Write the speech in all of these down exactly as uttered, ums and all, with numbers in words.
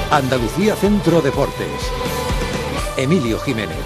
Andalucía Centro Deportes. Emilio Jiménez.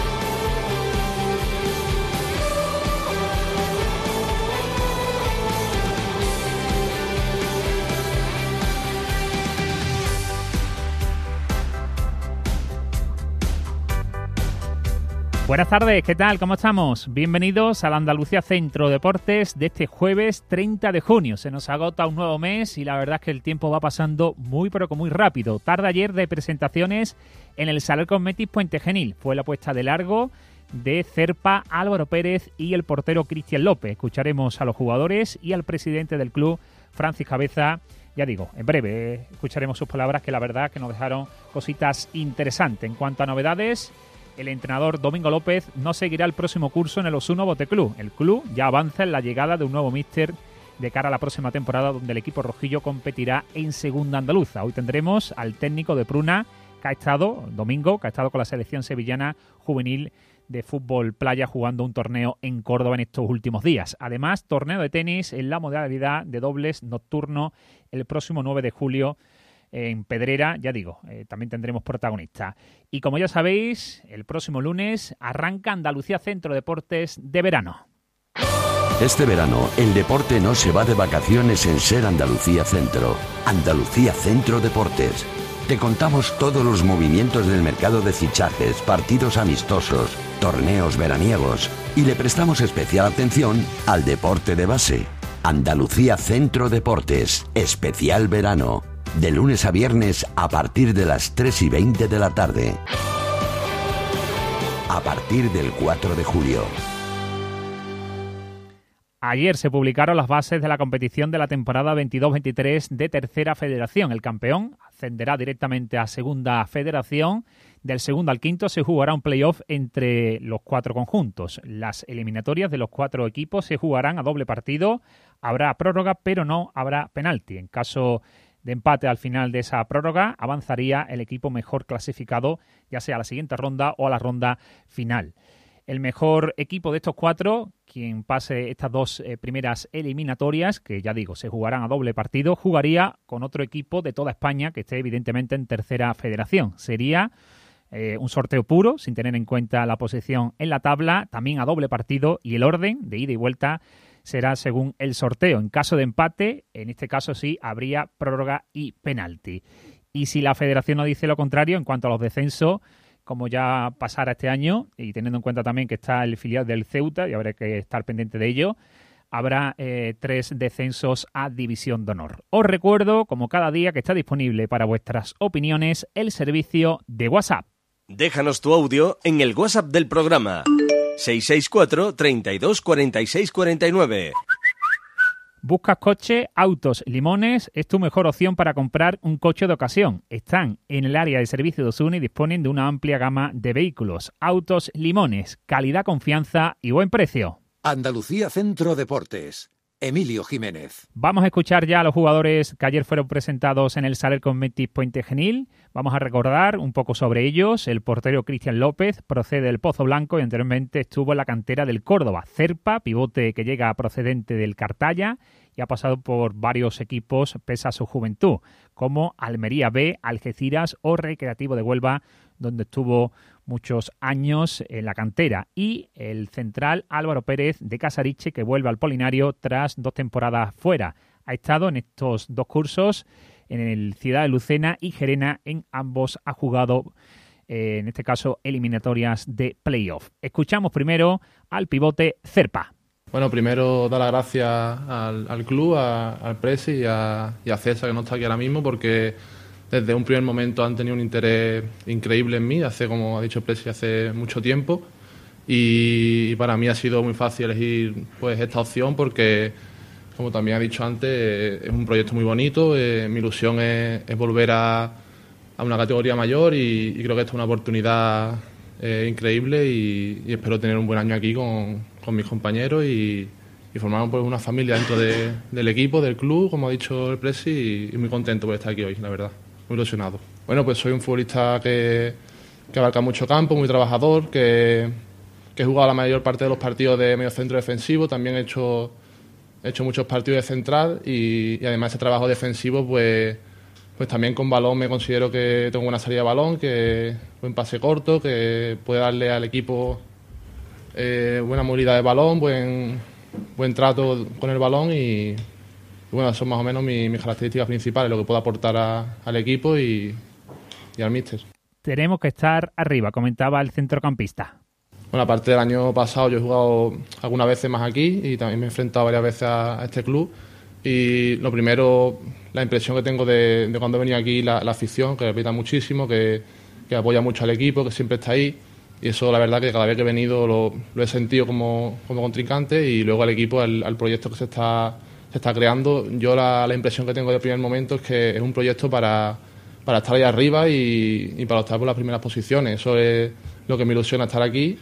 Buenas tardes, ¿qué tal? ¿Cómo estamos? Bienvenidos al Andalucía Centro Deportes de este jueves treinta de junio. Se nos agota un nuevo mes y la verdad es que el tiempo va pasando muy pero que muy rápido. Tarde ayer de presentaciones en el Saler Cosmetics Puente Genil. Fue la puesta de largo de Zerpa, Álvaro Pérez y el portero Cristian López. Escucharemos a los jugadores y al presidente del club, Francis Cabeza. Ya digo, en breve eh, escucharemos sus palabras, que la verdad que nos dejaron cositas interesantes. En cuanto a novedades, el entrenador Domingo López no seguirá el próximo curso en el Osuna Bote Club. El club ya avanza en la llegada de un nuevo míster de cara a la próxima temporada, donde el equipo rojillo competirá en segunda andaluza. Hoy tendremos al técnico de Pruna, que ha estado, Domingo, que ha estado con la selección sevillana juvenil de fútbol playa jugando un torneo en Córdoba en estos últimos días. Además, torneo de tenis en la modalidad de dobles nocturno el próximo nueve de julio en Pedrera, ya digo, eh, también tendremos protagonista. Y como ya sabéis, el próximo lunes arranca Andalucía Centro Deportes de verano. Este verano, el deporte no se va de vacaciones en Ser Andalucía Centro. Andalucía Centro Deportes. Te contamos todos los movimientos del mercado de fichajes, partidos amistosos, torneos veraniegos y le prestamos especial atención al deporte de base. Andalucía Centro Deportes, especial verano. De lunes a viernes a partir de las tres y veinte de la tarde. A partir del cuatro de julio. Ayer se publicaron las bases de la competición de la temporada veintidós veintitrés de Tercera Federación. El campeón ascenderá directamente a Segunda Federación. Del segundo al quinto se jugará un playoff entre los cuatro conjuntos. Las eliminatorias de los cuatro equipos se jugarán a doble partido. Habrá prórroga, pero no habrá penalti. En caso de empate al final de esa prórroga, avanzaría el equipo mejor clasificado, ya sea a la siguiente ronda o a la ronda final. El mejor equipo de estos cuatro, quien pase estas dos eh, primeras eliminatorias, que ya digo, se jugarán a doble partido, jugaría con otro equipo de toda España que esté evidentemente en Tercera Federación. Sería eh, un sorteo puro, sin tener en cuenta la posición en la tabla, también a doble partido, y el orden de ida y vuelta será según el sorteo. En caso de empate, en este caso sí, habría prórroga y penalti. Y si la federación no dice lo contrario, en cuanto a los descensos, como ya pasará este año, y teniendo en cuenta también que está el filial del Ceuta, y habrá que estar pendiente de ello, habrá eh, tres descensos a División de Honor. Os recuerdo, como cada día, que está disponible para vuestras opiniones el servicio de WhatsApp. Déjanos tu audio en el WhatsApp del programa. seis seis cuatro, treinta y dos, cuarenta y seis, cuarenta y nueve. ¿Buscas coche? Autos Limones es tu mejor opción para comprar un coche de ocasión. Están en el área de servicio de Osuna y disponen de una amplia gama de vehículos. Autos Limones, calidad, confianza y buen precio. Andalucía Centro Deportes. Emilio Jiménez. Vamos a escuchar ya a los jugadores que ayer fueron presentados en el Saler Cosmetics Puente Genil. Vamos a recordar un poco sobre ellos. El portero Cristian López procede del Pozo Blanco y anteriormente estuvo en la cantera del Córdoba. Zerpa, pivote que llega procedente del Cartaya y ha pasado por varios equipos pese a su juventud, como Almería B, Algeciras o Recreativo de Huelva, donde estuvo muchos años en la cantera. Y el central Álvaro Pérez de Casariche, que vuelve al Polinario tras dos temporadas fuera. Ha estado en estos dos cursos en el Ciudad de Lucena y Gerena. En ambos ha jugado, eh, en este caso, eliminatorias de playoff. Escuchamos primero al pivote Zerpa. Bueno, primero dar las gracias al, al club, a, al Presi y a, y a César, que no está aquí ahora mismo, porque desde un primer momento han tenido un interés increíble en mí, hace, como ha dicho el Presi, hace mucho tiempo. Y, y para mí ha sido muy fácil elegir pues esta opción porque, como también ha dicho antes, es un proyecto muy bonito. Eh, mi ilusión es, es volver a, a una categoría mayor y, y creo que esta es una oportunidad eh, increíble y, y espero tener un buen año aquí con, con mis compañeros y, y formar pues, una familia dentro de, del equipo, del club, como ha dicho el Presi, y, y muy contento por estar aquí hoy, la verdad, muy ilusionado. Bueno, pues soy un futbolista que, que abarca mucho campo, muy trabajador, que, que he jugado la mayor parte de los partidos de medio centro defensivo, también he hecho, he hecho muchos partidos de central y, y además ese trabajo defensivo pues, pues también con balón me considero que tengo buena salida de balón, que buen pase corto, que puede darle al equipo eh, buena movilidad de balón, buen, buen trato con el balón y, y bueno, son más o menos mis, mis características principales, lo que puedo aportar a, al equipo y, y al míster. Tenemos que estar arriba, comentaba el centrocampista. Bueno, aparte del año pasado yo he jugado algunas veces más aquí y también me he enfrentado varias veces a, a este club. Y lo primero, la impresión que tengo de, de cuando he venido aquí, la, la afición, que respeta muchísimo, que, que apoya mucho al equipo, que siempre está ahí. Y eso la verdad que cada vez que he venido lo, lo he sentido como, como contrincante y luego al equipo, al, al proyecto que se está, se está creando. Yo la, la impresión que tengo de primer momento es que es un proyecto para, para estar ahí arriba y, y para optar por las primeras posiciones. Eso es lo que me ilusiona, estar aquí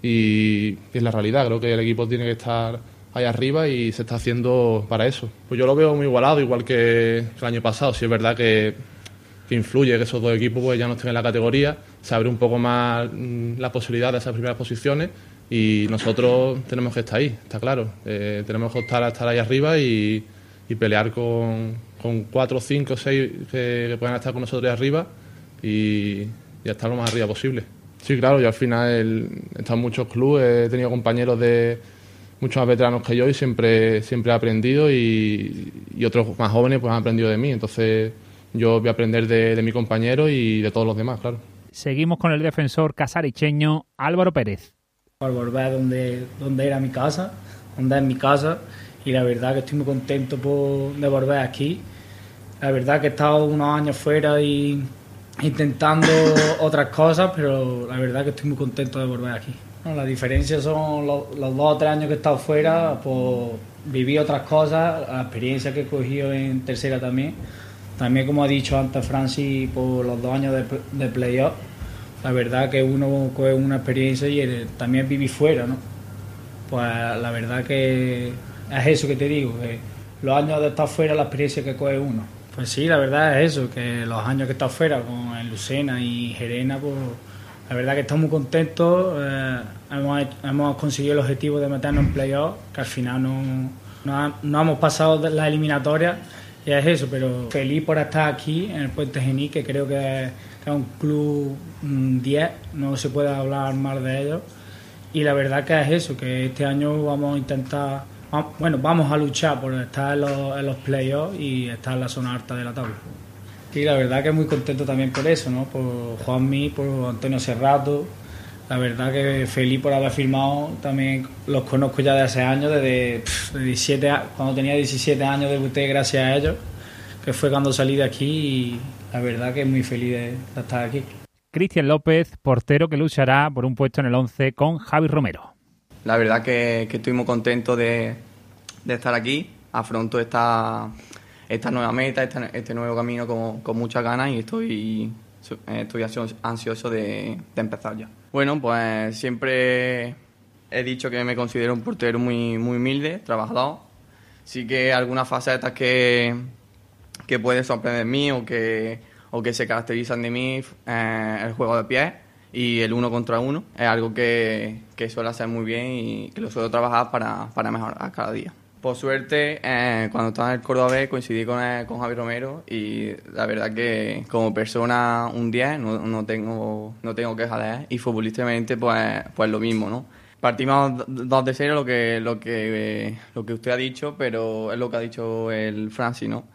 y, y es la realidad. Creo que el equipo tiene que estar ahí arriba y se está haciendo para eso. Pues yo lo veo muy igualado, igual que el año pasado. Sí es verdad que, que influye que esos dos equipos pues ya no estén en la categoría, se abre un poco más mmm, la posibilidad de esas primeras posiciones y nosotros tenemos que estar ahí, está claro. Eh, tenemos que optar a estar ahí arriba y, y pelear con, con cuatro, cinco, seis que, que puedan estar con nosotros ahí arriba y, y estar lo más arriba posible. Sí, claro, yo al final he estado en muchos clubes, he tenido compañeros de muchos más veteranos que yo y siempre, siempre he aprendido y, y otros más jóvenes pues han aprendido de mí. Entonces yo voy a aprender de, de mi compañero y de todos los demás, claro. Seguimos con el defensor casaricheño Álvaro Pérez. Por volver donde, donde era mi casa, donde es mi casa y la verdad que estoy muy contento por, de volver aquí. La verdad que he estado unos años fuera y intentando otras cosas, pero la verdad que estoy muy contento de volver aquí. La diferencia son los, los dos o tres años que he estado fuera, pues viví otras cosas, la experiencia que he cogido en tercera también. También, como ha dicho antes Francis, por los dos años de, de playoff, la verdad que uno coge una experiencia y el, también viví fuera, ¿no? Pues la verdad que es eso que te digo, que los años de estar fuera, la experiencia que coge uno. Pues sí, la verdad es eso, que los años que he estado fuera con el Lucena y Gerena, pues la verdad que estamos muy contentos, eh, hemos, hemos conseguido el objetivo de meternos en playoff, que al final no, no, no hemos pasado de la eliminatoria, y es eso, pero feliz por estar aquí en el Puente Genil, que creo que es, que es un club diez, no se puede hablar mal de ellos, y la verdad que es eso, que este año vamos a intentar, bueno, vamos a luchar por estar en los, en los playoffs y estar en la zona alta de la tabla. Sí, la verdad que muy contento también por eso, ¿no? Por Juanmi, por Antonio Serrato. La verdad que feliz por haber firmado. También los conozco ya de hace años, desde de diecisiete, cuando tenía diecisiete años debuté gracias a ellos, que fue cuando salí de aquí y la verdad que muy feliz de, de estar aquí. Cristian López, portero que luchará por un puesto en el once con Javi Romero. La verdad que, que estoy muy contento de, de estar aquí. Afronto esta... esta nueva meta, este, este nuevo camino con, con muchas ganas y estoy, estoy ansioso de, de empezar ya. Bueno, pues siempre he dicho que me considero un portero muy, muy humilde, trabajador. Sí que algunas facetas que, que pueden sorprender de mí o que, o que se caracterizan de mí, eh, el juego de pies y el uno contra uno. Es algo que, que suelo hacer muy bien y que lo suelo trabajar para, para mejorar cada día. Por suerte, eh, cuando estaba en el Córdoba B coincidí con, eh, con Javi Romero y la verdad que como persona un diez, no, no tengo no tengo quejas de él y futbolísticamente pues pues lo mismo, ¿no? Partimos dos de cero lo que lo que eh, lo que usted ha dicho, pero es lo que ha dicho el Francis, ¿no?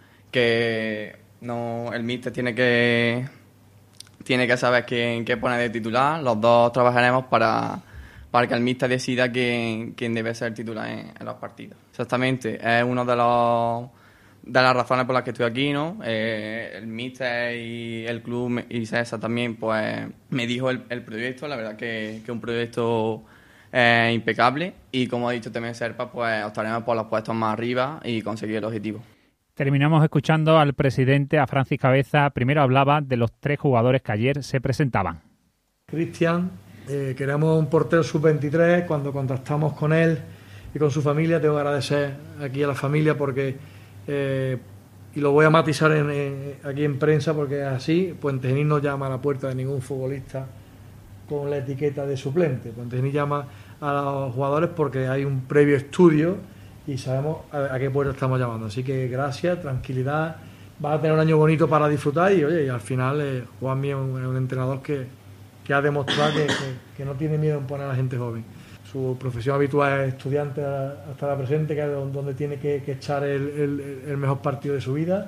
Que no el míster tiene que tiene que saber quién qué pone de titular. Los dos trabajaremos para para que el míster decida quién, quién debe ser titular en, en los partidos. Exactamente, es una de, los, de las razones por las que estoy aquí, ¿no? Eh, el míster y el club y César también, pues, me dijo el, el proyecto, la verdad que es un proyecto eh, impecable y como ha dicho también Serpa, pues optaremos por los puestos más arriba y conseguir el objetivo. Terminamos escuchando al presidente, a Francis Cabeza. Primero hablaba de los tres jugadores que ayer se presentaban. Cristian, Eh, queremos un portero sub veintitrés. Cuando contactamos con él y con su familia, tengo que agradecer aquí a la familia porque, eh, y lo voy a matizar en, en, aquí en prensa porque es así, Puente Genil no llama a la puerta de ningún futbolista con la etiqueta de suplente. Puente Genil llama a los jugadores porque hay un previo estudio y sabemos a, a qué puerta estamos llamando. Así que gracias, tranquilidad vas a tener un año bonito para disfrutar y oye, y al final eh, Juanmi es un, es un entrenador que, que ha demostrado que, que, que no tiene miedo en poner a la gente joven. Su profesión habitual es estudiante hasta la presente, que es donde tiene que, que echar el, el, el mejor partido de su vida,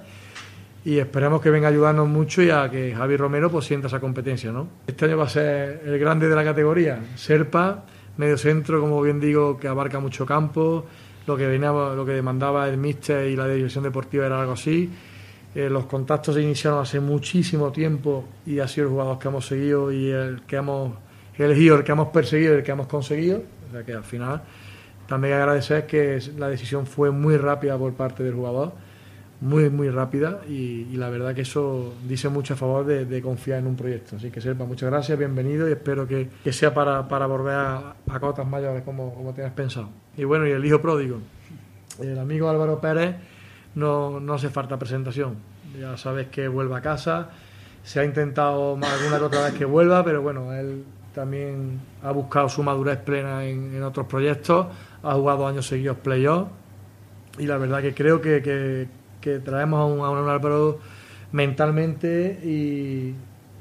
y esperemos que venga a ayudarnos mucho y a que Javi Romero pues sienta esa competencia, ¿no? Este año va a ser el grande de la categoría, Serpa, medio centro, como bien digo, que abarca mucho campo, lo que venía, lo que demandaba el míster y la dirección deportiva era algo así. Eh, los contactos se iniciaron hace muchísimo tiempo y ha sido el jugador que hemos seguido y el que hemos elegido, el que hemos perseguido y el que hemos conseguido. O sea que al final también agradecer que la decisión fue muy rápida por parte del jugador, muy muy rápida, y, y la verdad que eso dice mucho a favor de, de confiar en un proyecto. Así que Serpa, muchas gracias, bienvenido, y espero que, que sea para, para volver a, a cotas mayores como, como tienes pensado. Y bueno, y el hijo pródigo, el amigo Álvaro Pérez, no, no hace falta presentación, ya sabes que vuelve a casa, se ha intentado más alguna que otra vez que vuelva, pero bueno, él también ha buscado su madurez plena en, en otros proyectos, ha jugado años seguidos playoff, y la verdad que creo que, que, que traemos a un, a un Álvaro mentalmente y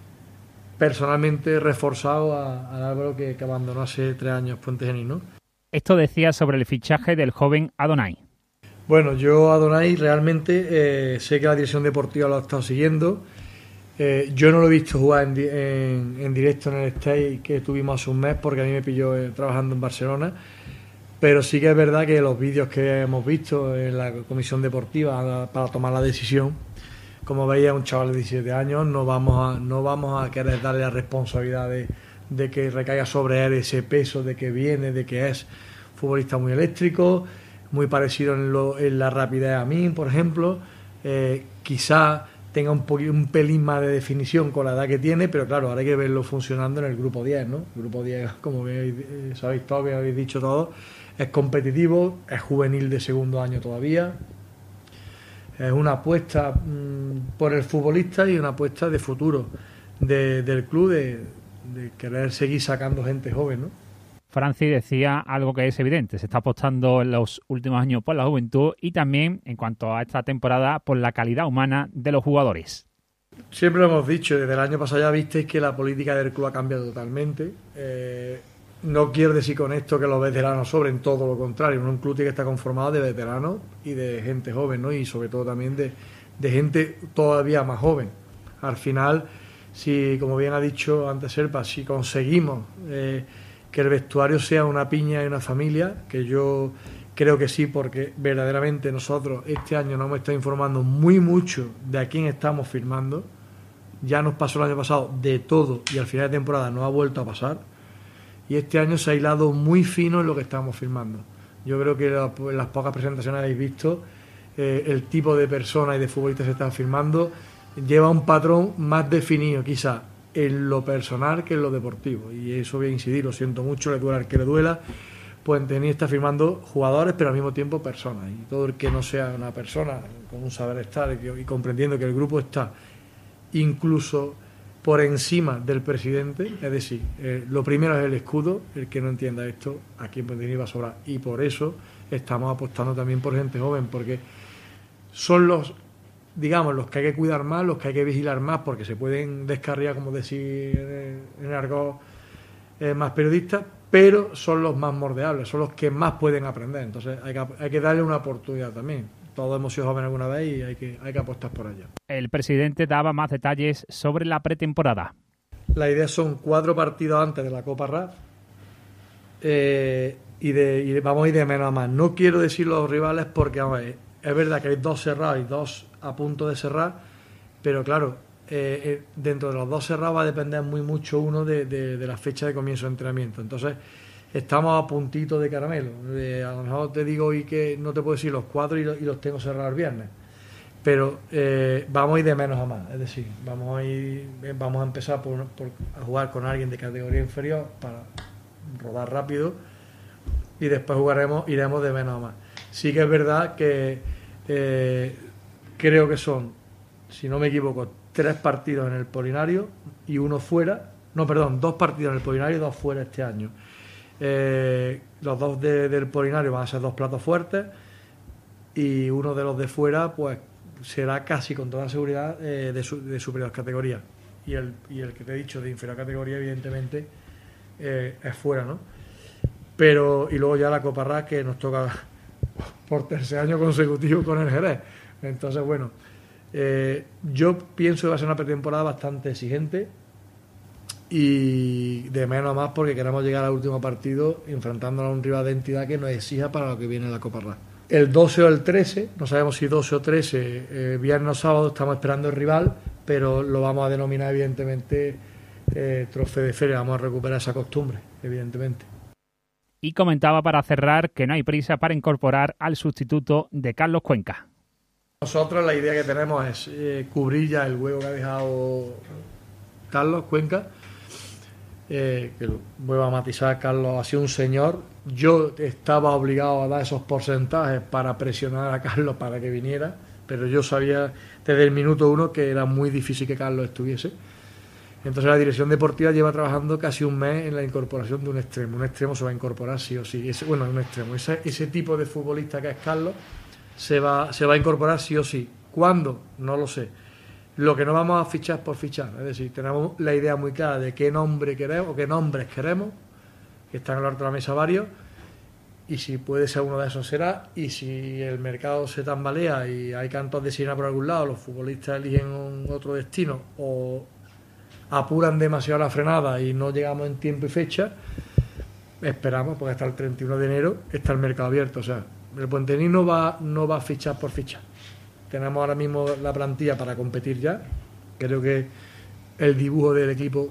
personalmente reforzado al Álvaro que, que abandonó hace tres años Puente Genil, ¿no? Esto decía sobre el fichaje del joven Adonai. Bueno, yo Adonai realmente eh, sé que la dirección deportiva lo ha estado siguiendo. Eh, yo no lo he visto jugar en, en, en directo en el Stade que tuvimos hace un mes, porque a mí me pilló eh, trabajando en Barcelona, pero sí que es verdad que los vídeos que hemos visto en la comisión deportiva para tomar la decisión, como veía un chaval de diecisiete años, no vamos a, no vamos a querer darle la responsabilidad de, de que recaiga sobre él ese peso de que viene, de que es futbolista muy eléctrico, muy parecido en, lo, en la rapidez a mí, por ejemplo, eh, quizá tenga un, un pelín más de definición con la edad que tiene, pero claro, ahora hay que verlo funcionando en el grupo diez, ¿no? El grupo diez, como bien sabéis todos, bien habéis dicho todos, es competitivo, es juvenil de segundo año todavía, es una apuesta mmm, por el futbolista y una apuesta de futuro de, del club, de, de querer seguir sacando gente joven, ¿no? Francis decía algo que es evidente, se está apostando en los últimos años por la juventud y también, en cuanto a esta temporada, por la calidad humana de los jugadores. Siempre lo hemos dicho, desde el año pasado ya visteis que la política del club ha cambiado totalmente. Eh, no quiero decir con esto que los veteranos sobren, todo lo contrario, un club que está conformado de veteranos y de gente joven, ¿no? Y sobre todo también de, de gente todavía más joven. Al final, si, como bien ha dicho antes Serpa, si conseguimos eh, que el vestuario sea una piña y una familia, que yo creo que sí, porque verdaderamente nosotros este año nos hemos estado informando muy mucho de a quién estamos firmando. Ya nos pasó el año pasado de todo y al final de temporada no ha vuelto a pasar, y este año se ha hilado muy fino en lo que estamos firmando. Yo creo que en las pocas presentaciones habéis visto eh, el tipo de personas y de futbolistas que se están firmando lleva un patrón más definido quizá en lo personal que en lo deportivo, y eso voy a incidir, lo siento mucho, le duela al que le duela. Pueden tener, está firmando jugadores, pero al mismo tiempo personas, y todo el que no sea una persona con un saber estar y, y comprendiendo que el grupo está incluso por encima del presidente, es decir, eh, lo primero es el escudo, el que no entienda esto aquí en Puente Genil va a sobrar, y por eso estamos apostando también por gente joven, porque son los, digamos, los que hay que cuidar más, los que hay que vigilar más, porque se pueden descarriar, como decir en el argot eh, más periodistas, pero son los más moldeables, son los que más pueden aprender. Entonces hay que, hay que darle una oportunidad también. Todos hemos sido jóvenes alguna vez y hay que, hay que apostar por ello. El presidente daba más detalles sobre la pretemporada. La idea son cuatro partidos antes de la Copa R A F eh, y, de, y vamos a ir de menos a más. No quiero decir los rivales porque vamos a ver, es verdad que hay dos cerrados y dos a punto de cerrar, pero claro, eh, eh, dentro de los dos cerrados va a depender muy mucho uno de, de, de la fecha de comienzo de entrenamiento. Entonces estamos a puntito de caramelo. Eh, a lo mejor te digo hoy que no te puedo decir los cuatro y los, y los tengo cerrados el viernes, pero eh, vamos a ir de menos a más. Es decir, vamos a ir, vamos a empezar por, por a jugar con alguien de categoría inferior para rodar rápido, y después jugaremos, iremos de menos a más. Sí que es verdad que eh, creo que son, si no me equivoco, tres partidos en el Polinario y uno fuera. No, perdón, dos partidos en el Polinario y dos fuera este año. Eh, los dos de, del Polinario van a ser dos platos fuertes, y uno de los de fuera, pues será casi con toda seguridad eh, de, su, de superior categoría. Y el, y el que te he dicho de inferior categoría, evidentemente, eh, es fuera, ¿no? Pero, y luego ya la Copa R A, que nos toca por tercer año consecutivo con el Jerez. Entonces, bueno, eh, yo pienso que va a ser una pretemporada bastante exigente y de menos a más porque queremos llegar al último partido enfrentándonos a un rival de entidad que nos exija para lo que viene la Copa R A. El doce o el trece, no sabemos si doce o trece, eh, viernes o sábado, estamos esperando el rival, pero lo vamos a denominar evidentemente eh, trofeo de feria, vamos a recuperar esa costumbre, evidentemente. Y comentaba para cerrar que no hay prisa para incorporar al sustituto de Carlos Cuenca. Nosotros la idea que tenemos es eh, cubrir ya el hueco que ha dejado Carlos Cuenca, eh, que lo vuelvo a matizar, Carlos ha sido un señor. Yo estaba obligado a dar esos porcentajes para presionar a Carlos para que viniera, pero yo sabía desde el minuto uno que era muy difícil que Carlos estuviese. Entonces la dirección deportiva lleva trabajando casi un mes en la incorporación de un extremo. Un extremo se va a incorporar sí o sí. Ese, bueno, un extremo. Ese, ese tipo de futbolista que es Carlos se va, se va a incorporar sí o sí. ¿Cuándo? No lo sé. Lo que no vamos a fichar por fichar. Es decir, tenemos la idea muy clara de qué nombre queremos o qué nombres queremos, que están a lo largo de la mesa varios, y si puede ser uno de esos será. Y si el mercado se tambalea y hay cantos de sirena por algún lado, los futbolistas eligen un otro destino o apuran demasiado la frenada y no llegamos en tiempo y fecha, esperamos, porque hasta el treinta y uno de enero está el mercado abierto. O sea, el Puentení no va, no va a fichar por fichar. Tenemos ahora mismo la plantilla para competir ya. Creo que el dibujo del equipo,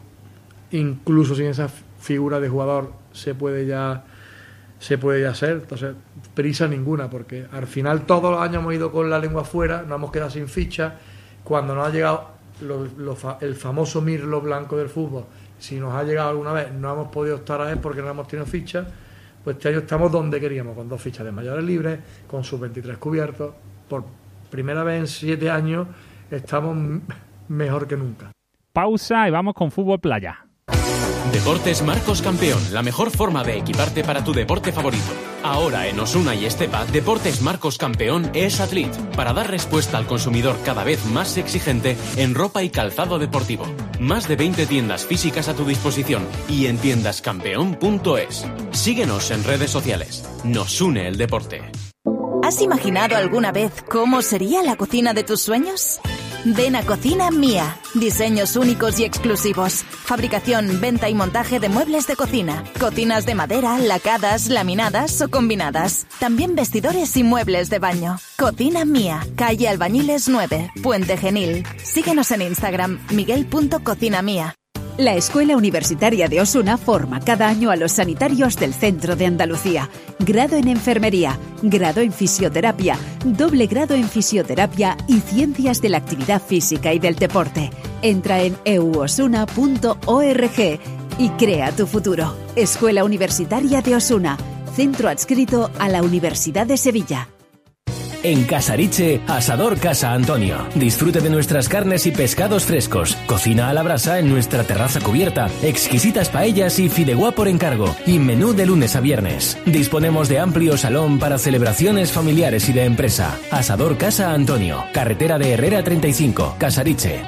incluso sin esa figura de jugador, se puede ya se puede ya hacer. Entonces, prisa ninguna, porque al final todos los años hemos ido con la lengua afuera, nos hemos quedado sin ficha. Cuando nos ha llegado Lo, lo, el famoso mirlo blanco del fútbol, si nos ha llegado alguna vez, no hemos podido estar a él porque no hemos tenido fichas, pues este año estamos donde queríamos, con dos fichas de mayores libres, con sus veintitrés cubiertos. Por primera vez en siete años estamos mejor que nunca. Pausa y vamos con fútbol playa. Deportes Marcos Campeón, la mejor forma de equiparte para tu deporte favorito. Ahora en Osuna y Estepa, Deportes Marcos Campeón es Athlete, para dar respuesta al consumidor cada vez más exigente en ropa y calzado deportivo. Más de veinte tiendas físicas a tu disposición y en tiendas campeón punto es. Síguenos en redes sociales. Nos une el deporte. ¿Has imaginado alguna vez cómo sería la cocina de tus sueños? Ven a Cocina Mía. Diseños únicos y exclusivos. Fabricación, venta y montaje de muebles de cocina. Cocinas de madera, lacadas, laminadas o combinadas. También vestidores y muebles de baño. Cocina Mía. Calle Albañiles nueve, Puente Genil. Síguenos en Instagram, miguel punto cocina mía. La Escuela Universitaria de Osuna forma cada año a los sanitarios del centro de Andalucía. Grado en Enfermería, grado en Fisioterapia, doble grado en Fisioterapia y Ciencias de la Actividad Física y del Deporte. Entra en e u osuna punto org y crea tu futuro. Escuela Universitaria de Osuna, centro adscrito a la Universidad de Sevilla. En Casariche, Asador Casa Antonio. Disfrute de nuestras carnes y pescados frescos. Cocina a la brasa en nuestra terraza cubierta. Exquisitas paellas y fideuá por encargo. Y menú de lunes a viernes. Disponemos de amplio salón para celebraciones familiares y de empresa. Asador Casa Antonio. Carretera de Herrera treinta y cinco, Casariche.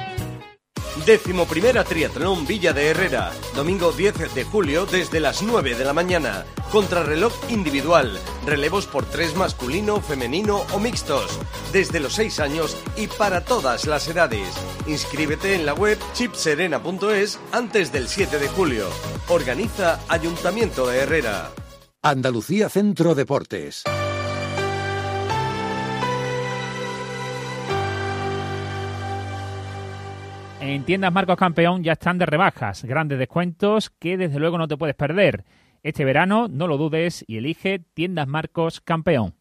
Décimo primera Triatlón Villa de Herrera, domingo diez de julio desde las nueve de la mañana. Contrarreloj individual, relevos por tres masculino, femenino o mixtos, desde los seis años y para todas las edades. Inscríbete en la web chipserena punto es antes del siete de julio. Organiza Ayuntamiento de Herrera. Andalucía Centro Deportes. En tiendas Marcos Campeón ya están de rebajas, grandes descuentos que desde luego no te puedes perder. Este verano no lo dudes y elige tiendas Marcos Campeón.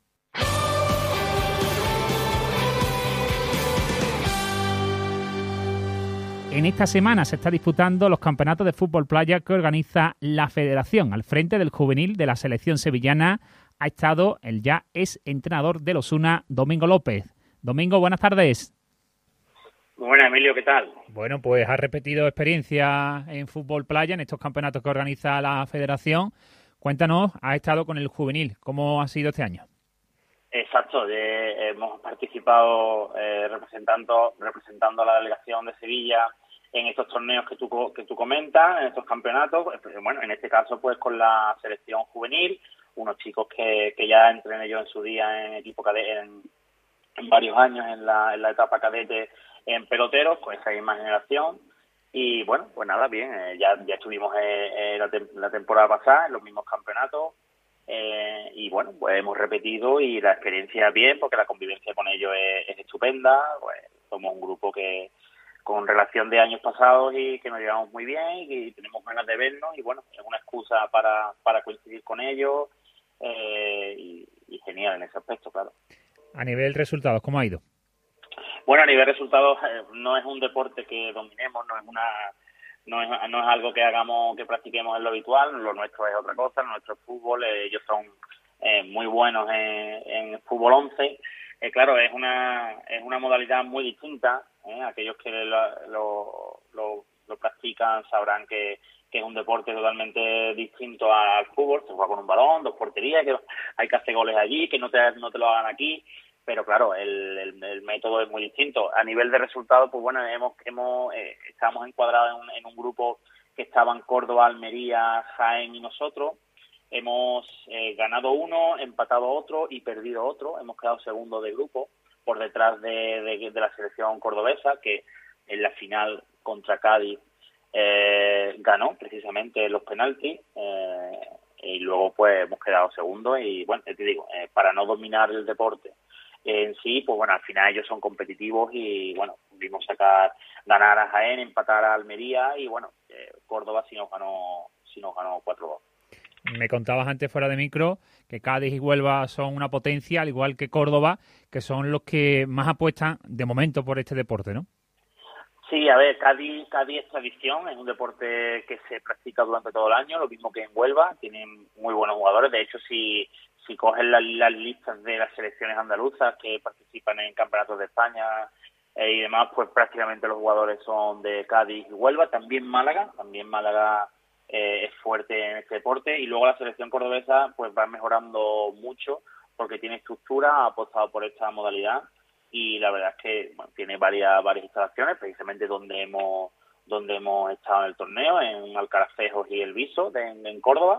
En esta semana se está disputando los campeonatos de fútbol playa que organiza la Federación. Al frente del juvenil de la selección sevillana ha estado el ya ex entrenador del Osuna, Domingo López. Domingo, buenas tardes. Buenas, Emilio, ¿qué tal? Bueno, pues has repetido experiencia en fútbol playa, en estos campeonatos que organiza la Federación. Cuéntanos, has estado con el juvenil, ¿cómo ha sido este año? Exacto, eh, hemos participado eh, representando representando a la delegación de Sevilla en estos torneos que tú que tú comentas, en estos campeonatos. Bueno, en este caso pues con la selección juvenil, unos chicos que, que ya entrené yo en su día en equipo cadete, en, en varios años en la, en la etapa cadete en peloteros, con esa misma generación. Y bueno, pues nada, bien, eh, ya ya estuvimos eh, eh, la, te- la temporada pasada en los mismos campeonatos. Eh, y bueno, pues hemos repetido y la experiencia bien, porque la convivencia con ellos es, es estupenda. Pues somos un grupo que con relación de años pasados y que nos llevamos muy bien y que tenemos ganas de vernos, y bueno, es una excusa para, para coincidir con ellos, eh, y, y genial en ese aspecto, claro. A nivel resultados, ¿cómo ha ido? Bueno, a nivel resultados, eh, no es un deporte que dominemos, no es una no es, no es algo que hagamos, que practiquemos en lo habitual. Lo nuestro es otra cosa, lo nuestro es fútbol. Eh, ellos son eh, muy buenos en, en fútbol once. Eh, claro, es una es una modalidad muy distinta. ¿eh? Aquellos que lo, lo, lo, lo practican sabrán que, que es un deporte totalmente distinto al fútbol. Se juega con un balón, dos porterías, que hay que hacer goles allí, que no te, no te lo hagan aquí. Pero claro, el, el, el método es muy distinto. A nivel de resultados, pues bueno, hemos hemos eh, estamos encuadrados en un, en un grupo que estaban Córdoba, Almería, Jaén y nosotros. Hemos eh, ganado uno, empatado otro y perdido otro. Hemos quedado segundo de grupo, por detrás de, de, de la selección cordobesa, que en la final contra Cádiz eh, ganó precisamente los penaltis. Eh, y luego pues hemos quedado segundo. Y bueno, te digo, eh, para no dominar el deporte en sí, pues bueno, al final ellos son competitivos y bueno, pudimos sacar, ganar a Jaén, empatar a Almería y bueno, eh, Córdoba sí nos ganó, sí nos ganó cuatro dos. Me contabas antes fuera de micro que Cádiz y Huelva son una potencia, al igual que Córdoba, que son los que más apuestan de momento por este deporte, ¿no? Sí, a ver, Cádiz, Cádiz es tradición, es un deporte que se practica durante todo el año, lo mismo que en Huelva, tienen muy buenos jugadores. De hecho, si si cogen las, las listas de las selecciones andaluzas que participan en campeonatos de España eh, y demás, pues prácticamente los jugadores son de Cádiz y Huelva. También Málaga, también Málaga eh, es fuerte en este deporte. Y luego la selección cordobesa pues va mejorando mucho porque tiene estructura, ha apostado por esta modalidad. Y la verdad es que bueno, tiene varias varias instalaciones, precisamente donde hemos donde hemos estado en el torneo, en Alcaracejos y El Viso, de, en, en Córdoba,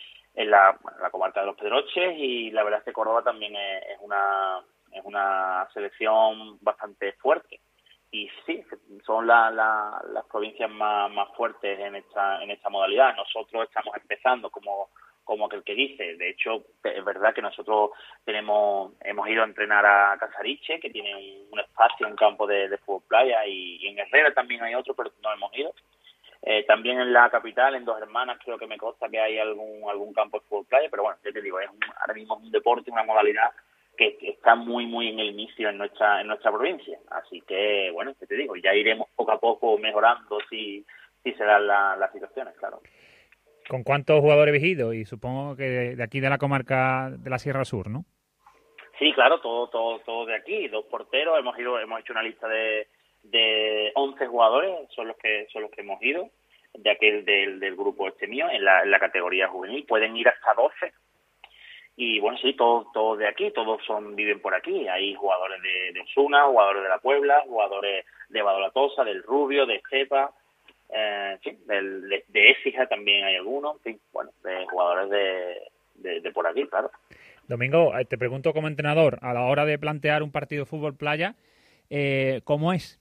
en la, bueno, la comarca de los Pedroches. Y la verdad es que Córdoba también es, es una es una selección bastante fuerte. Y sí, son la, la, las provincias más, más fuertes en esta en esta modalidad. Nosotros estamos empezando como como aquel que dice. De hecho, es verdad que nosotros tenemos hemos ido a entrenar a Casariche, que tiene un, un espacio, un campo de, de fútbol playa, y, y en Herrera también hay otro, pero no hemos ido. Eh, también en la capital, en Dos Hermanas, creo que me consta que hay algún algún campo de fútbol playa, pero bueno, yo te digo, es un, ahora mismo es un deporte, una modalidad que, que está muy, muy en el inicio en nuestra en nuestra provincia. Así que, bueno, yo te digo, ya iremos poco a poco mejorando si, si se dan la, las situaciones, claro. ¿Con cuántos jugadores habéis ido? Y supongo que de, de aquí de la comarca de la Sierra Sur, ¿no? Sí, claro, todo todo todo de aquí, dos porteros, hemos ido hemos hecho una lista de de once jugadores, son los que son los que hemos ido de aquel del, del grupo este mío en la, en la categoría juvenil. Pueden ir hasta doce. Y bueno, sí, todos todos de aquí, todos son viven por aquí. Hay jugadores de, de Osuna, jugadores de La Puebla, jugadores de Badolatosa, del Rubio, de Estepa, eh, sí, del, de, de Écija también hay algunos, en fin, bueno, de jugadores de, de, de por aquí, claro. Domingo, te pregunto como entrenador, a la hora de plantear un partido de fútbol playa, eh, ¿cómo es?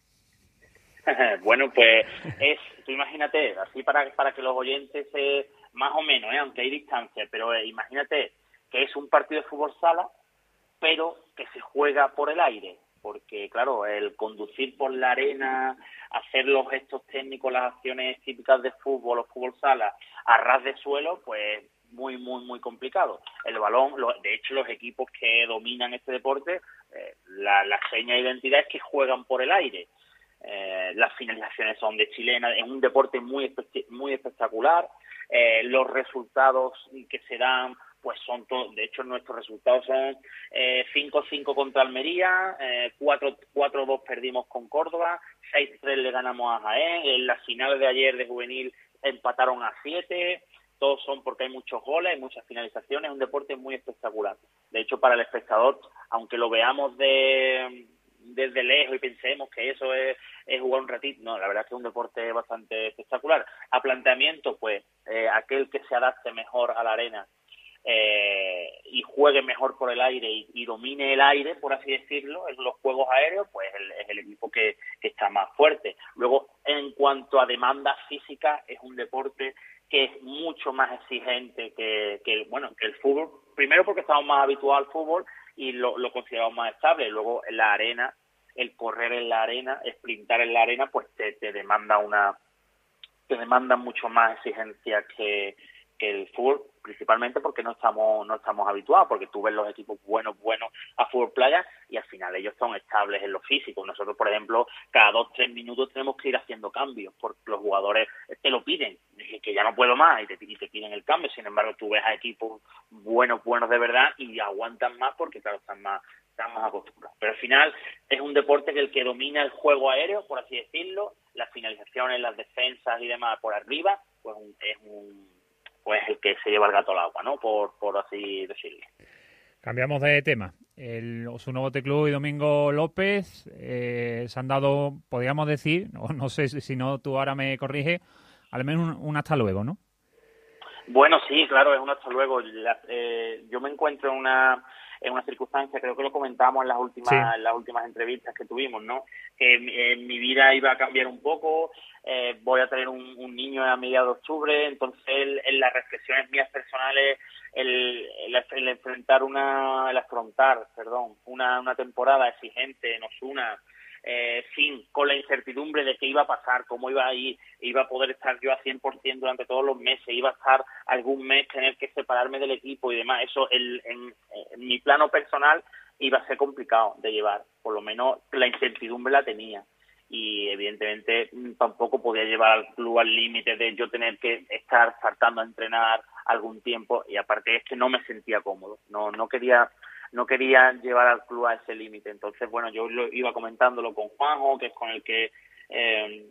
Bueno, pues es, tú imagínate, así para para que los oyentes se, más o menos, ¿eh? Aunque hay distancia, pero eh, imagínate que es un partido de fútbol sala, pero que se juega por el aire, porque claro, el conducir por la arena, hacer los gestos técnicos, las acciones típicas de fútbol o fútbol sala a ras de suelo, pues muy, muy, muy complicado. El balón, lo, de hecho, los equipos que dominan este deporte, eh, la, la seña de identidad es que juegan por el aire. Eh, las finalizaciones son de chilena, es un deporte muy espe- muy espectacular. Eh, los resultados que se dan pues son todos, de hecho nuestros resultados son eh, cinco cinco contra Almería, eh, cuatro dos perdimos con Córdoba, seis tres le ganamos a Jaén, en las finales de ayer de juvenil empataron a siete, todos son porque hay muchos goles, hay muchas finalizaciones, es un deporte muy espectacular. De hecho, para el espectador, aunque lo veamos de desde lejos y pensemos que eso es, es jugar un ratito, no, la verdad es que es un deporte bastante espectacular. A planteamiento, pues, eh, aquel que se adapte mejor a la arena eh, y juegue mejor por el aire y, y domine el aire, por así decirlo, en los juegos aéreos, pues el, es el equipo que, que está más fuerte. Luego, en cuanto a demanda física, es un deporte que es mucho más exigente que, que, bueno, que el fútbol. Primero porque estamos más habituados al fútbol y lo, lo consideramos más estable. Luego, en la arena, el correr en la arena, sprintar en la arena, pues te, te demanda una te demanda mucho más exigencia que, que el fútbol, principalmente porque no estamos no estamos habituados, porque tú ves los equipos buenos, buenos a fútbol playa y al final ellos son estables en lo físico. Nosotros, por ejemplo, cada dos, tres minutos tenemos que ir haciendo cambios, porque los jugadores te lo piden, que ya no puedo más, y te, y te piden el cambio. Sin embargo, tú ves a equipos buenos, buenos de verdad y aguantan más porque, claro, están más, están más acostumbrados. Pero al final es un deporte que el que domina el juego aéreo, por así decirlo, las finalizaciones, las defensas y demás por arriba, pues un, es un pues el que se lleva el gato al agua, ¿no? Por, por así decirlo. Cambiamos de tema. El Osuna Bote Club y Domingo López eh, se han dado, podríamos decir, no, no sé si no tú ahora me corriges, al menos un, un hasta luego, ¿no? Bueno, sí, claro, es un hasta luego. La, eh, yo me encuentro en una en una circunstancia, creo que lo comentamos en las últimas sí. en las últimas entrevistas que tuvimos, ¿no? Que eh, mi vida iba a cambiar un poco, eh, voy a tener un, un niño a mediados de octubre, entonces el, en las reflexiones mías personales, el, el, el enfrentar una, el afrontar, perdón, una, una temporada exigente en Osuna, Eh, sin, con la incertidumbre de qué iba a pasar, cómo iba a ir, iba a poder estar yo a cien por ciento durante todos los meses, iba a estar algún mes tener que separarme del equipo y demás. Eso el, en, en mi plano personal iba a ser complicado de llevar, por lo menos la incertidumbre la tenía y evidentemente tampoco podía llevar al club al límite de yo tener que estar saltando a entrenar algún tiempo y aparte es que no me sentía cómodo, no, no quería no quería llevar al club a ese límite. Entonces, bueno, yo lo iba comentándolo con Juanjo, que es con el que eh,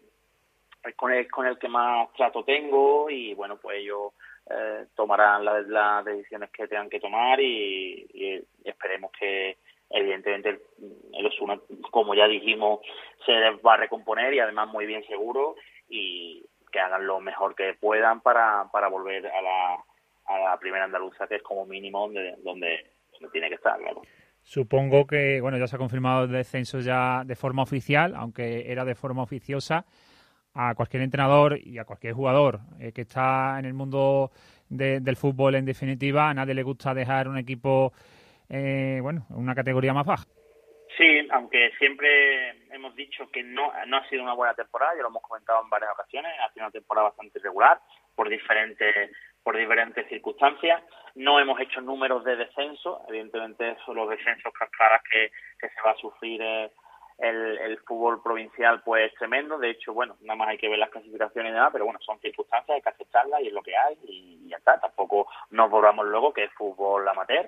es con el, con el que más trato tengo y, bueno, pues ellos eh, tomarán las, las decisiones que tengan que tomar y, y esperemos que, evidentemente, el, el Osuna, como ya dijimos, se va a recomponer y además muy bien seguro y que hagan lo mejor que puedan para, para volver a la, a la primera andaluza, que es como mínimo donde... donde tiene que estar, claro. Supongo que, bueno, ya se ha confirmado el descenso ya de forma oficial, aunque era de forma oficiosa. A cualquier entrenador y a cualquier jugador eh, que está en el mundo de, del fútbol, en definitiva, a nadie le gusta dejar un equipo, eh, bueno, en una categoría más baja. Sí, aunque siempre hemos dicho que no, no ha sido una buena temporada, ya lo hemos comentado en varias ocasiones, ha sido una temporada bastante irregular por diferentes por diferentes circunstancias. No hemos hecho números de descenso, evidentemente son los descensos cascadas que, que se va a sufrir eh, el, el fútbol provincial, pues tremendo. De hecho, bueno, nada más hay que ver las clasificaciones y demás, pero bueno, son circunstancias, hay que aceptarlas y es lo que hay y ya está. Tampoco nos volvamos luego que es fútbol amateur.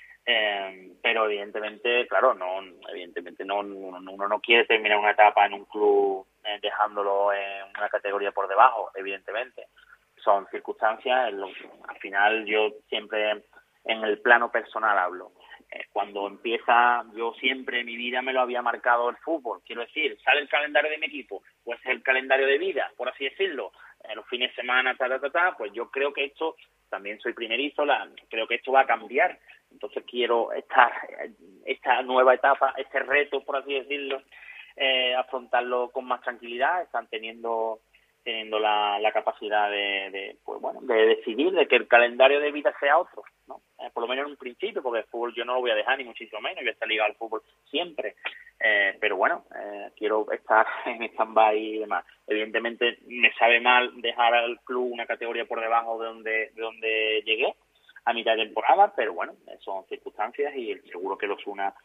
Eh, pero evidentemente, claro, no, evidentemente no, uno, uno no quiere terminar una etapa en un club eh, dejándolo en una categoría por debajo, evidentemente. Son circunstancias, lo, al final yo siempre en el plano personal hablo. Eh, cuando empieza, yo siempre en mi vida me lo había marcado el fútbol, quiero decir, sale el calendario de mi equipo, pues es el calendario de vida, por así decirlo, eh, los fines de semana, ta, ta, ta, ta, pues yo creo que esto, también soy primerizo, la, creo que esto va a cambiar, entonces quiero esta, esta nueva etapa, este reto, por así decirlo, eh, afrontarlo con más tranquilidad, están teniendo... teniendo la, la capacidad de, de pues bueno de decidir de que el calendario de vida sea otro, ¿no? Eh, por lo menos en un principio, porque el fútbol yo no lo voy a dejar ni muchísimo menos, yo voy a estar ligado al fútbol siempre, eh, pero bueno, eh, quiero estar en stand-by y demás. Evidentemente me sabe mal dejar al club una categoría por debajo de donde de donde llegué a mitad de temporada, pero bueno, son circunstancias y seguro que el Osuna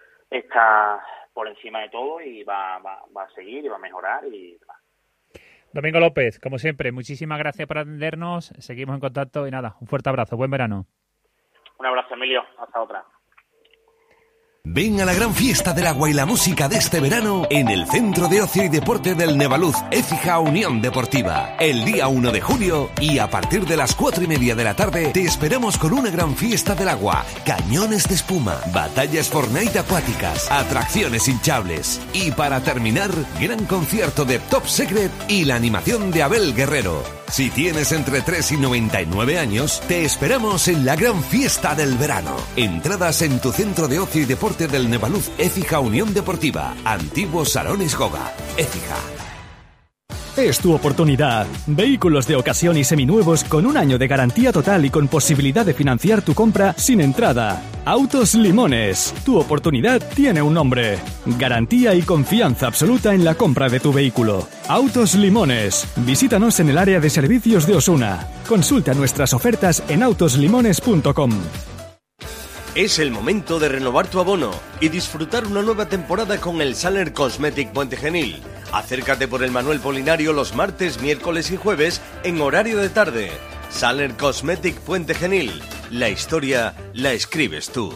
está por encima de todo y va, va, va a seguir y va a mejorar y demás. Domingo López, como siempre, muchísimas gracias por atendernos. Seguimos en contacto y nada, un fuerte abrazo. Buen verano. Un abrazo, Emilio. Hasta otra. Ven a la gran fiesta del agua y la música de este verano en el Centro de Ocio y Deporte del Nevaluz, Écija Unión Deportiva. El día uno de julio y a partir de las cuatro y media de la tarde te esperamos con una gran fiesta del agua, cañones de espuma, batallas Fortnite acuáticas, atracciones hinchables y para terminar, gran concierto de Top Secret y la animación de Abel Guerrero. Si tienes entre tres y noventa y nueve años, te esperamos en la gran fiesta del verano. Entradas en tu Centro de Ocio y Deporte del Nevaluz, Écija Unión Deportiva, antiguos Salones Goga, Écija. Es tu oportunidad. Vehículos de ocasión y seminuevos con un año de garantía total y con posibilidad de financiar tu compra sin entrada. Autos Limones. Tu oportunidad tiene un nombre. Garantía y confianza absoluta en la compra de tu vehículo. Autos Limones. Visítanos en el área de servicios de Osuna. Consulta nuestras ofertas en autos limones punto com. Es el momento de renovar tu abono y disfrutar una nueva temporada con el Saler Cosmetic Puente Genil. Acércate por el Manuel Polinario los martes, miércoles y jueves en horario de tarde. Saler Cosmetic Puente Genil. La historia la escribes tú.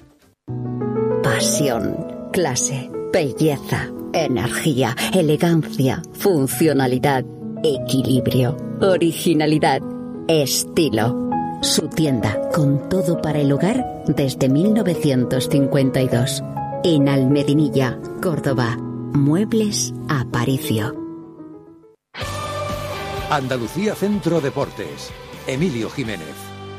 Pasión, clase, belleza, energía, elegancia, funcionalidad, equilibrio, originalidad, estilo. Su tienda con todo para el hogar desde mil novecientos cincuenta y dos. En Almedinilla, Córdoba. Muebles Aparicio. Andalucía Centro Deportes. Emilio Jiménez.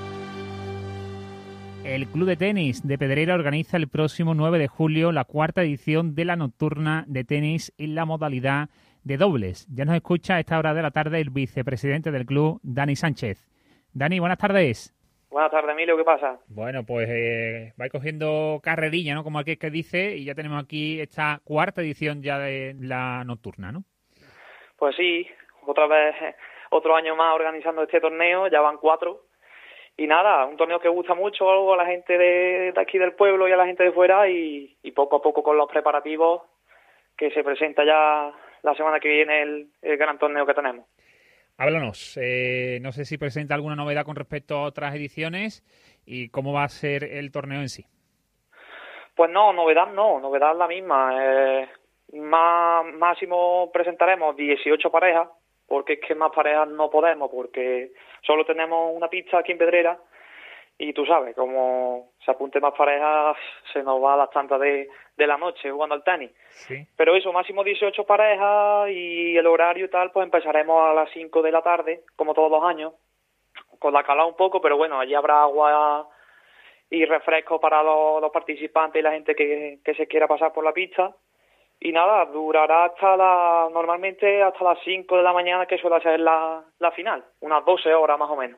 El Club de Tenis de Pedrera organiza el próximo nueve de julio la cuarta edición de la nocturna de tenis en la modalidad de dobles. Ya nos escucha a esta hora de la tarde el vicepresidente del club, Dani Sánchez. Dani, buenas tardes. Buenas tardes, Emilio, ¿qué pasa? Bueno, pues eh, va cogiendo carrerilla, ¿no? Como aquel que dice, y ya tenemos aquí esta cuarta edición ya de la nocturna, ¿no? Pues sí, otra vez, otro año más organizando este torneo, ya van cuatro. Y nada, un torneo que gusta mucho a la gente de, de aquí del pueblo y a la gente de fuera y, y poco a poco con los preparativos que se presenta ya la semana que viene el, el gran torneo que tenemos. Háblanos, eh, no sé si presenta alguna novedad con respecto a otras ediciones y cómo va a ser el torneo en sí. Pues no, novedad no, novedad la misma. Eh, más, máximo presentaremos dieciocho parejas, porque es que más parejas no podemos, porque solo tenemos una pista aquí en Pedrera y tú sabes, como se apunte más parejas, se nos va a las tantas de, de la noche jugando al tenis. Sí. Pero eso, máximo dieciocho parejas y el horario y tal, pues empezaremos a las cinco de la tarde, como todos los años, con la calada un poco, pero bueno, allí habrá agua y refresco para los, los participantes y la gente que, que se quiera pasar por la pista. Y nada, durará hasta la, normalmente hasta las cinco de la mañana, que suele ser la, la final, unas doce horas más o menos.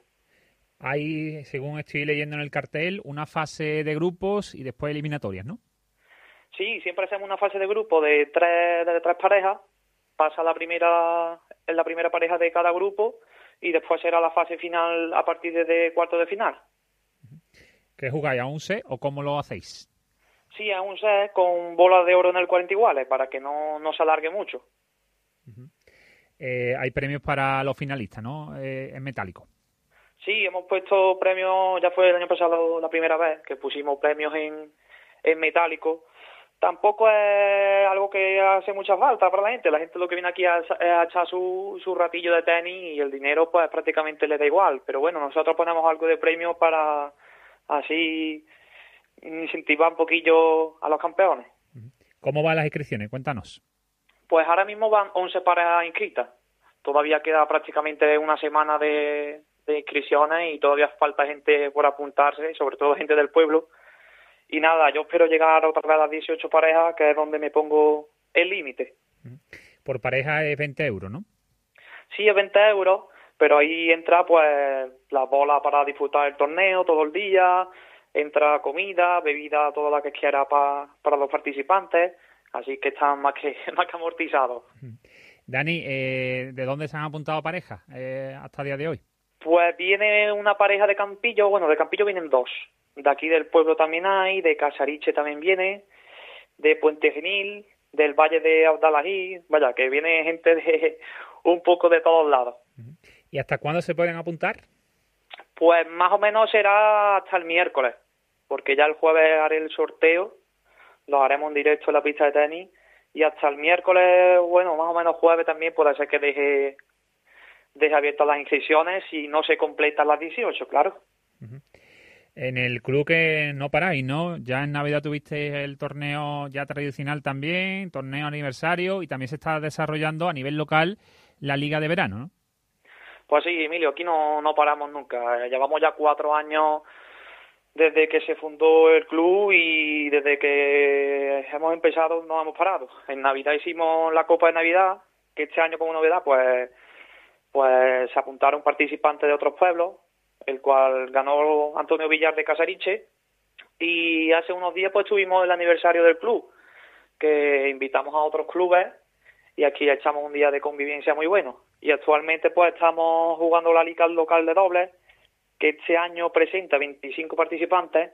Hay, según estoy leyendo en el cartel, una fase de grupos y después eliminatorias, ¿no? Sí, siempre hacemos una fase de grupo de tres, de tres parejas. Pasa la primera, en la primera pareja de cada grupo y después será la fase final a partir de, de cuarto de final. ¿Qué jugáis, a un set o cómo lo hacéis? Sí, a un set con bolas de oro en el cuarenta iguales para que no, no se alargue mucho. Uh-huh. Eh, hay premios para los finalistas, ¿no? Eh, en metálico. Sí, hemos puesto premios, ya fue el año pasado la primera vez que pusimos premios en, en metálico. Tampoco es algo que hace mucha falta para la gente. La gente lo que viene aquí es a echar su, su ratillo de tenis y el dinero pues prácticamente le da igual. Pero bueno, nosotros ponemos algo de premio para así incentivar un poquillo a los campeones. ¿Cómo van las inscripciones? Cuéntanos. Pues ahora mismo van once parejas inscritas. Todavía queda prácticamente una semana de, de inscripciones y todavía falta gente por apuntarse, sobre todo gente del pueblo. Y nada, yo espero llegar otra vez a las dieciocho parejas, que es donde me pongo el límite. Por pareja es veinte euros, ¿no? Sí, es veinte euros, pero ahí entra pues la bola para disfrutar el torneo todo el día, entra comida, bebida, toda la que quiera pa, para los participantes, así que están más que, más que amortizados. Dani, eh, ¿de dónde se han apuntado parejas eh, hasta el día de hoy? Pues viene una pareja de Campillo, bueno, de Campillo vienen dos. De aquí del pueblo también hay, de Casariche también viene, de Puente Genil, del Valle de Abdalají, vaya, que viene gente de un poco de todos lados. ¿Y hasta cuándo se pueden apuntar? Pues más o menos será hasta el miércoles, porque ya el jueves haré el sorteo los haremos en directo en la pista de tenis. Y hasta el miércoles, bueno, más o menos jueves también puede ser que deje, deje abiertas las inscripciones si no se completan las dieciocho, claro. Uh-huh. En el club que no paráis, ¿no? Ya en Navidad tuviste el torneo ya tradicional también, torneo aniversario, y también se está desarrollando a nivel local la Liga de Verano, ¿no? Pues sí, Emilio, aquí no, no paramos nunca. Llevamos ya cuatro años desde que se fundó el club y desde que hemos empezado no hemos parado. En Navidad hicimos la Copa de Navidad, que este año como novedad pues, pues se apuntaron participantes de otros pueblos, el cual ganó Antonio Villar de Casariche, y hace unos días pues tuvimos el aniversario del club, que invitamos a otros clubes y aquí echamos un día de convivencia muy bueno. Y actualmente pues estamos jugando la liga local de dobles, que este año presenta veinticinco participantes,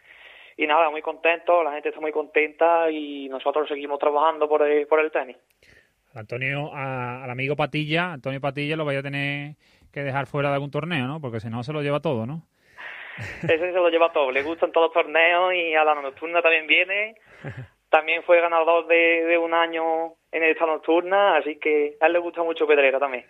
y nada, muy contentos, la gente está muy contenta y nosotros seguimos trabajando por el, por el tenis. Antonio, a, al amigo Patilla, Antonio Patilla lo vaya a tener que dejar fuera de algún torneo, ¿no? Porque si no se lo lleva todo, ¿no? Ese se lo lleva todo, le gustan todos los torneos y a la nocturna también viene. También fue ganador de, de un año en esta nocturna, así que a él le gusta mucho Pedrera también.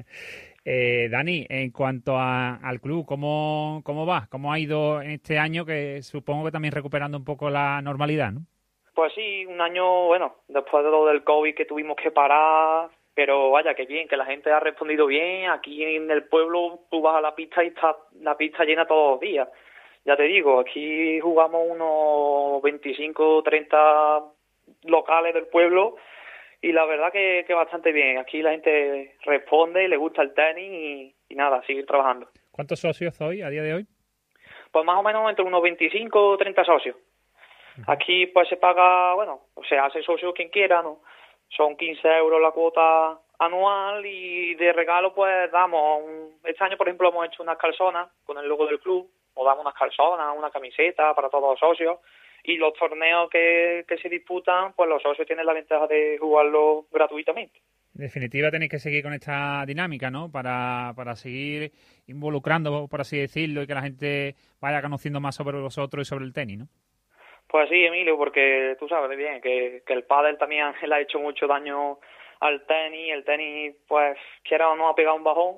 eh, Dani, en cuanto a, al club, ¿cómo, ¿cómo va? ¿Cómo ha ido en este año, que supongo que también recuperando un poco la normalidad, ¿no? Pues sí, un año, bueno, después de lo del COVID que tuvimos que parar, pero vaya, que bien, que la gente ha respondido bien. Aquí en el pueblo tú vas a la pista y está la pista llena todos los días. Ya te digo, aquí jugamos unos veinticinco, treinta locales del pueblo y la verdad que, que bastante bien. Aquí la gente responde, le gusta el tenis y, y nada, seguir trabajando. ¿Cuántos socios sois a día de hoy? Pues más o menos entre unos veinticinco o treinta socios. Uh-huh. Aquí pues se paga, bueno, se hace socio quien quiera, ¿no? Son quince euros la cuota anual y de regalo pues damos, un, este año por ejemplo hemos hecho unas calzonas con el logo del club, o damos unas calzonas, una camiseta para todos los socios, y los torneos que, que se disputan, pues los socios tienen la ventaja de jugarlo gratuitamente. En definitiva tenéis que seguir con esta dinámica, ¿no? Para, para seguir involucrando, por así decirlo, y que la gente vaya conociendo más sobre vosotros y sobre el tenis, ¿no? Pues sí, Emilio, porque tú sabes bien que, que el pádel también le ha hecho mucho daño al tenis, el tenis, pues, quiera o no, ha pegado un bajón.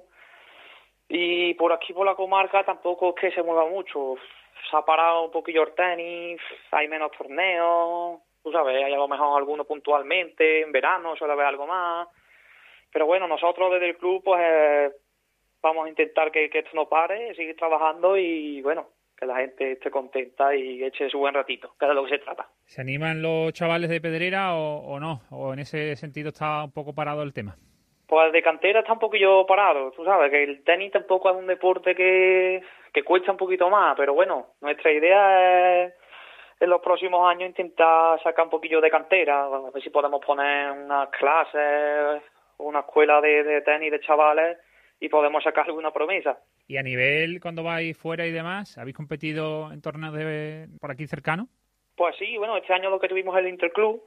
Y por aquí, por la comarca, tampoco es que se mueva mucho. Se ha parado un poquillo el tenis, hay menos torneos, tú sabes, hay a lo mejor alguno puntualmente, en verano suele haber algo más. Pero bueno, nosotros desde el club, pues, eh, vamos a intentar que, que esto no pare, seguir trabajando y, bueno, que la gente esté contenta y eche su buen ratito, que es de lo que se trata. ¿Se animan los chavales de Pedrera o, o no? ¿O en ese sentido está un poco parado el tema? Pues de cantera está un poquillo parado, tú sabes, que el tenis tampoco es un deporte que, que cuesta un poquito más, pero bueno, nuestra idea es en los próximos años intentar sacar un poquillo de cantera, a ver si podemos poner unas clases, una escuela de, de tenis de chavales y podemos sacar alguna promesa. Y a nivel, cuando vais fuera y demás, ¿habéis competido en torneos de por aquí cercano? Pues sí, bueno, este año lo que tuvimos el Interclub,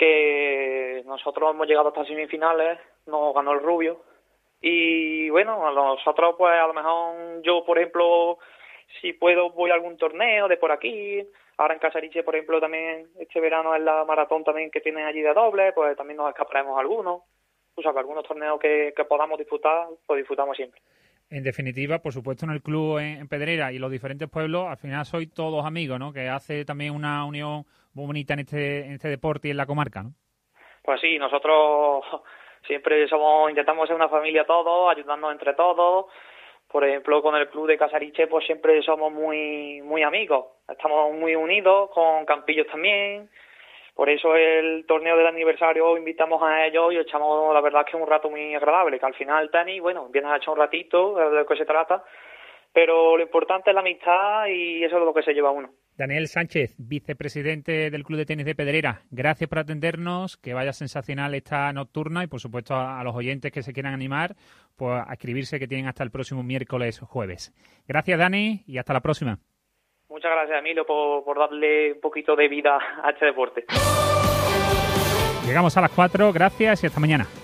que nosotros hemos llegado hasta semifinales, nos ganó el Rubio. Y bueno, nosotros pues a lo mejor yo, por ejemplo, si puedo voy a algún torneo de por aquí. Ahora en Casariche, por ejemplo, también este verano es la maratón también que tienen allí de doble, pues también nos escaparemos algunos. O sea, que algunos torneos que, que podamos disfrutar, pues disfrutamos siempre. En definitiva, por supuesto, en el club en, en Pedrera y los diferentes pueblos, al final sois todos amigos, ¿no? Que hace también una unión muy bonita en este, en este deporte y en la comarca, ¿no? Pues sí, nosotros siempre somos, intentamos ser una familia todos, ayudarnos entre todos. Por ejemplo, con el club de Casariche, pues siempre somos muy, muy amigos. Estamos muy unidos, con campillos también. Por eso el torneo del aniversario invitamos a ellos y echamos, la verdad, que es un rato muy agradable, que al final el tenis, bueno, vienes a echar un ratito, de lo que se trata, pero lo importante es la amistad y eso es lo que se lleva uno. Daniel Sánchez, vicepresidente del Club de Tenis de Pedrera, gracias por atendernos, que vaya sensacional esta nocturna y, por supuesto, a, a los oyentes que se quieran animar, pues a escribirse, que tienen hasta el próximo miércoles o jueves. Gracias, Dani, y hasta la próxima. Muchas gracias, Emilio, por, por darle un poquito de vida a este deporte. Llegamos a las cuatro, gracias y hasta mañana.